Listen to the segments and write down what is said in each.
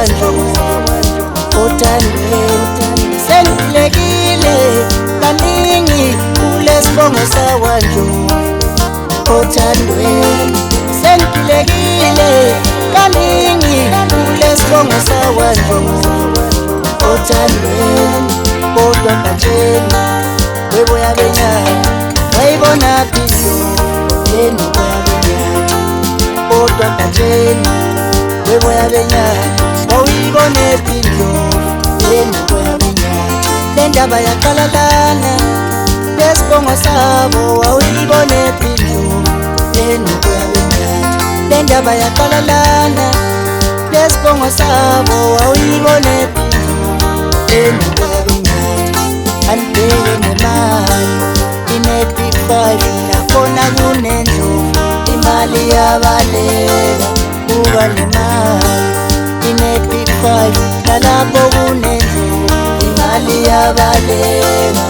sawanjo othandweni sengilekile kaningi kulesibongo sawanjo othandweni sengilekile kaningi kulesibongo sawanjo othandweni kodwa kajeni weboya benyaka wayibona philo yeni boya benyaka kodwa kajeni weboya benyaka wawuyibone philo yeni boya benyaka lendaba yaqalalana lesibongo sabo wawuyibone philo yeni boya benyaka lendaba yaqalalana lesibongo sabo wawuyibone philo yeni boya benyaka andibeke nemali ine-big five nakhona kunendlovu imali yabaleka kuba nemali ine-big five nalapho kunendlovu imali yabaleka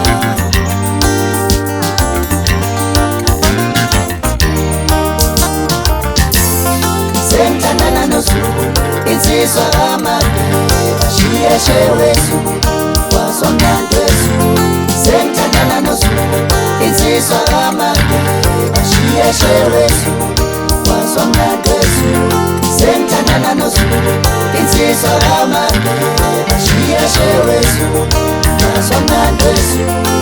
sengithandana noZulu insizwa kaMageba shiyeshe weZulu wasomnandweZulu sengithandana noZulu insizwa kaMageba shiyeshe weZulu wasomnandweZulu sengithandana noZulu insizwa kaMageba shiyeshe weZulu wasomnandweZulu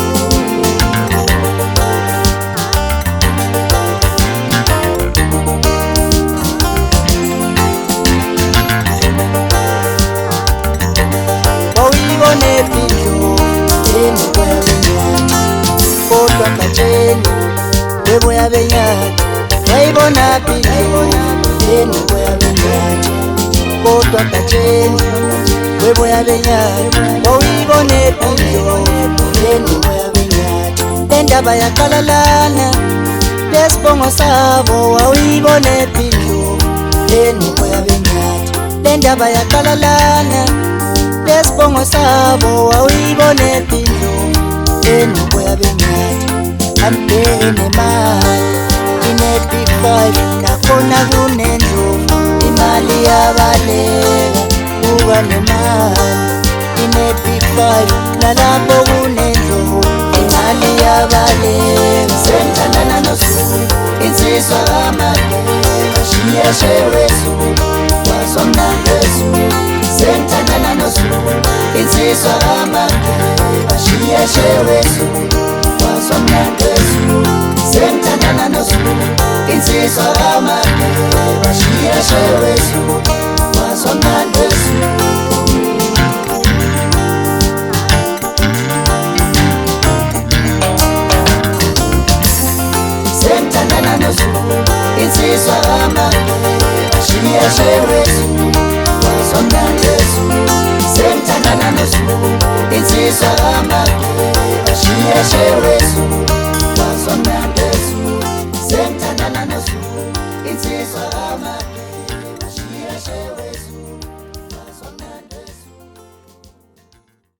wawuyibone philo yeni boya benyaka kodwa kajeni weboya benyaka wayibona philo yeni boya benyaka kodwa kajeni weboya benyaka wawuyibone philo yeni boya benyaka lendaba yaqalalana lesibongo sabo wawuyibone philo yeni boya benyaka lendaba yaqalalana lesibongo sabo wawuyibone philo yeni boya benyaka andibeke nemali ine-big five nakhona kunendlovu imali yabaleka kuba nemali ine-big five nalapho kunendlovu imali yabaleka sengithandana noZulu insizwa kaMageba shiyeshe weZulu wasomnandweZulu sengithandana noZulu insizwa kaMageba shiyeshe weZulu wasomnandweZulu sengithandana noZulu insizwa kaMageba shiyeshe weZulu wasomnandweZulu sengithandana noZulu insizwa kaMageba shiyeshe weZulu wasomnandweZulu sengithandana noZulu insizwa kaMageba